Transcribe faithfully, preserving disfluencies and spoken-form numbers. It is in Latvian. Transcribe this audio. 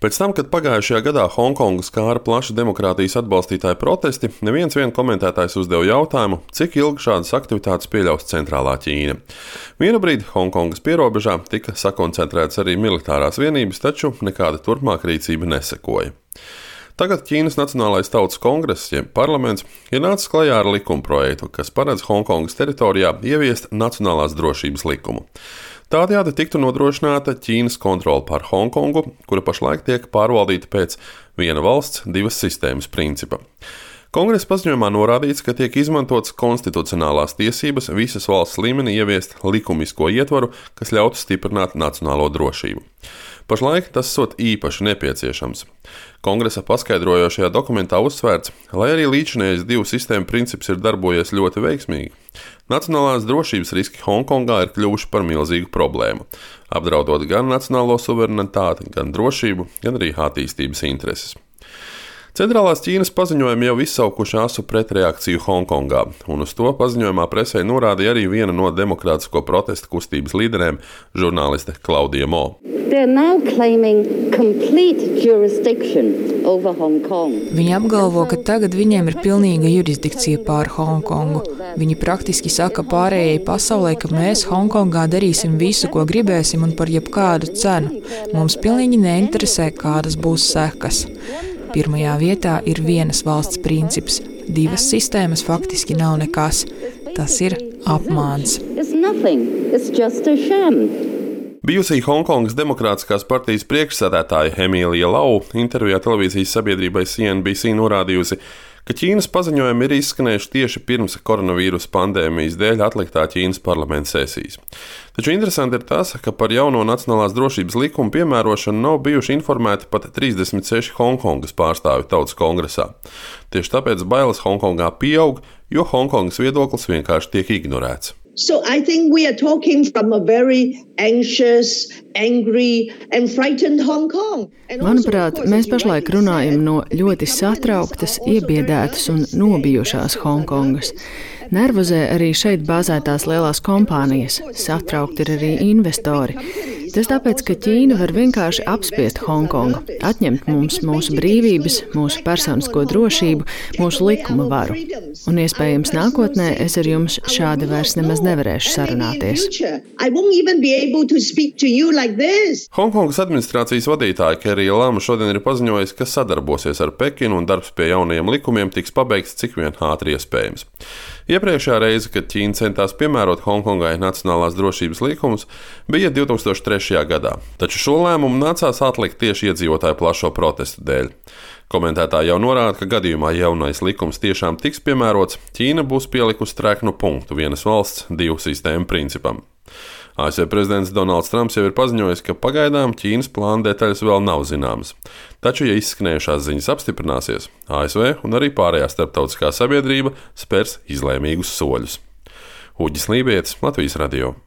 Pēc tam, kad pagājušajā gadā Hongkongu skāra plaši demokrātijas atbalstītāju protesti, neviens vien komentētājs uzdeva jautājumu, cik ilgi šādas aktivitātes pieļaus centrālā Ķīna. Vienu brīdi Hongkongas pierobežā tika sakoncentrētas arī militārās vienības, taču nekāda turpmāka rīcība nesekoja. Tagad Ķīnas Nacionālais tautas kongress, jeb parlaments, ir nācis klajā ar likumprojektu, kas paredz Hongkongas teritorijā ieviest nacionālās drošības likumu. Tādējādi tiktu nodrošināta Ķīnas kontrole pār Hongkongu, kura pašlaik tiek pārvaldīta pēc viena valsts, divas sistēmas principa. Kongresa paziņojumā norādīts, ka tiek izmantotas konstitucionālās tiesības visas valsts līmenī ieviest likumisko ietvaru, kas ļautu stiprināt nacionālo drošību. Pašlaik tas sot īpaši nepieciešams. Kongresa paskaidrojošajā dokumentā uzsvērts, lai arī līdzinējais divu sistēmu princips ir darbojies ļoti veiksmīgi. Nacionālās drošības riski Hongkongā ir kļuvuši par milzīgu problēmu, apdraudot gan nacionālo suverenitāti, gan drošību, gan arī attīstības intereses. Centrālās Ķīnas paziņojumi jau izsaukuši asu pretreakciju Hongkongā, un uz to paziņojumā presē norādīja arī viena no demokrātisko protesta kustības līderēm - žurnāliste Klaudija Mo. Viņi apgalvo, ka tagad viņiem ir pilnīga jurisdikcija pār Hongkongu. Viņi praktiski saka pārējai pasaulē, ka mēs Hongkongā darīsim visu, ko gribēsim un par jebkādu cenu. Mums pilnīgi neinteresē, kādas būs sekas. Pirmajā vietā ir vienas valsts princips. Divas sistēmas faktiski nav nekas. Tas ir apmāns. Bijusī Hongkongas Demokrātiskās partijas priekšsēdētāja Emīlija Lau intervijā televīzijas sabiedrībai C N B C norādījusi, ka Ķīnas paziņojumi ir izskanējuši tieši pirms koronavīrusa pandēmijas dēļ atliktā Ķīnas parlamenta sesijas. Taču interesanti ir tas, ka par jauno nacionālās drošības likumu piemērošanu nav bijuši informēti pat trīsdesmit seši Hongkongas pārstāvji tautas kongresā. Tieši tāpēc bailes Hongkongā pieaug, jo Hongkongas viedoklis vienkārši tiek ignorēts. So I think we are talking from a very anxious, angry and frightened Hong Kong. Manuprāt, mēs pašlaik runājam no ļoti satrauktas, iebiedētas un nobijušās Hongkongas. Nervozē arī šeit bāzētās lielās kompānijas, satraukti ir arī investori. Tas tāpēc, ka Ķīna var vienkārši apspiest Hongkongu, atņemt mums mūsu brīvības, mūsu personisko drošību, mūsu likuma varu. Un iespējams nākotnē es ar jums šādi vairs nemaz nevarēšu sarunāties. Hongkongas administrācijas vadītāja Kerija Lama šodien ir paziņojusi, ka sadarbosies ar Pekinu un darbs pie jaunajiem likumiem tiks pabeigts cik vien ātri iespējams. Iepriekšējā reize, kad Ķīna centās piemērot Hongkongai nacionālās drošības likumus, bija divi tūkstoši trešajā gadā, taču šo lēmumu nācās atlikt tieši iedzīvotāju plašo protestu dēļ. Komentētāji jau norāda, ka gadījumā jaunais likums tiešām tiks piemērots, Ķīna būs pielikusi treknu punktu vienas valsts divu sistēmu principam. A S V prezidents Donalds Trumps jau ir paziņojis, ka pagaidām Ķīnas plāna detaļas vēl nav zināmas. Taču, ja izskanējušās ziņas apstiprināsies, A S V un arī pārējā starptautiskā sabiedrība spērs izlēmīgus soļus. Uģis Lībietis, Latvijas radio.